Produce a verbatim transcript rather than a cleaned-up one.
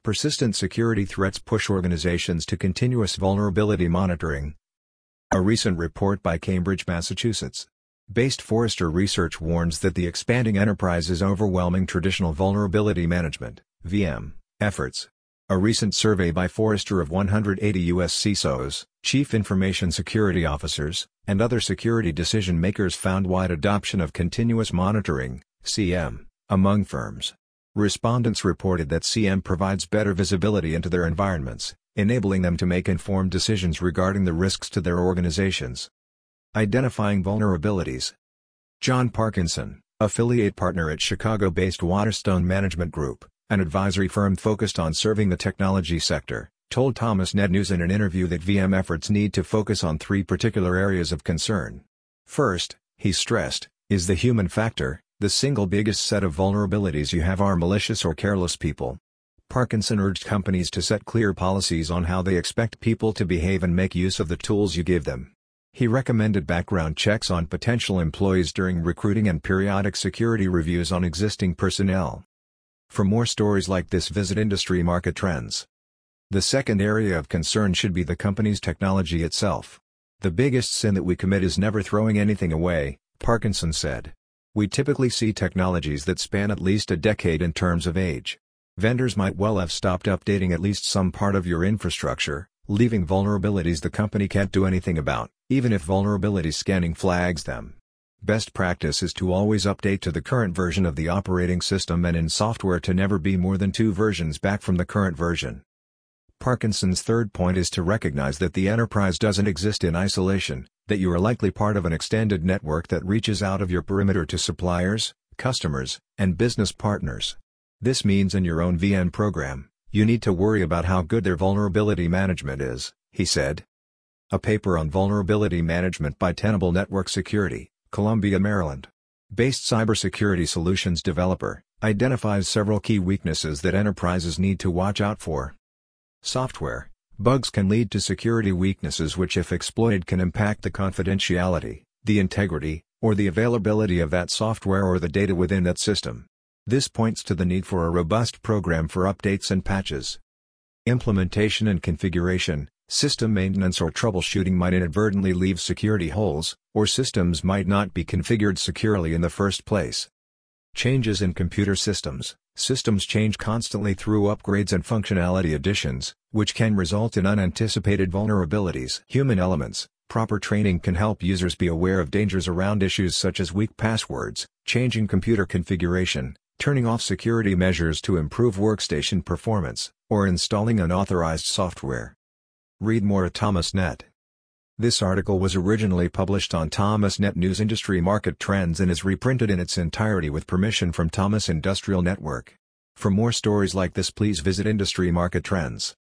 Persistent security threats push organizations to continuous vulnerability monitoring. A recent report by Cambridge, Massachusetts based Forrester Research warns that the expanding enterprise is overwhelming traditional vulnerability management (V M) efforts. A recent survey by Forrester of one hundred eighty U S C I S Os, Chief Information Security Officers, and other security decision-makers found wide adoption of continuous monitoring (C M) among firms. Respondents reported that C M provides better visibility into their environments, enabling them to make informed decisions regarding the risks to their organizations. Identifying vulnerabilities. John Parkinson, affiliate partner at Chicago-based Waterstone Management Group, an advisory firm focused on serving the technology sector, told Thomas Net News in an interview that V M efforts need to focus on three particular areas of concern. First, he stressed, is the human factor. The single biggest set of vulnerabilities you have are malicious or careless people. Parkinson urged companies to set clear policies on how they expect people to behave and make use of the tools you give them. He recommended background checks on potential employees during recruiting and periodic security reviews on existing personnel. For more stories like this, visit Industry Market Trends. The second area of concern should be the company's technology itself. The biggest sin that we commit is never throwing anything away, Parkinson said. We typically see technologies that span at least a decade in terms of age. Vendors might well have stopped updating at least some part of your infrastructure, leaving vulnerabilities the company can't do anything about, even if vulnerability scanning flags them. Best practice is to always update to the current version of the operating system, and in software to never be more than two versions back from the current version. Parkinson's third point is to recognize that the enterprise doesn't exist in isolation, that you are likely part of an extended network that reaches out of your perimeter to suppliers, customers, and business partners. This means in your own V M program, you need to worry about how good their vulnerability management is, he said. A paper on vulnerability management by Tenable Network Security, Columbia, Maryland, based cybersecurity solutions developer, identifies several key weaknesses that enterprises need to watch out for. Software bugs can lead to security weaknesses which, if exploited, can impact the confidentiality, the integrity, or the availability of that software or the data within that system. This points to the need for a robust program for updates and patches. Implementation and configuration, system maintenance or troubleshooting might inadvertently leave security holes, or systems might not be configured securely in the first place. Changes in computer systems. Systems change constantly through upgrades and functionality additions, which can result in unanticipated vulnerabilities. Human elements. Proper training can help users be aware of dangers around issues such as weak passwords, changing computer configuration, turning off security measures to improve workstation performance, or installing unauthorized software. Read more at Thomas Net. This article was originally published on Thomas Net News Industry Market Trends and is reprinted in its entirety with permission from Thomas Industrial Network. For more stories like this, please visit Industry Market Trends.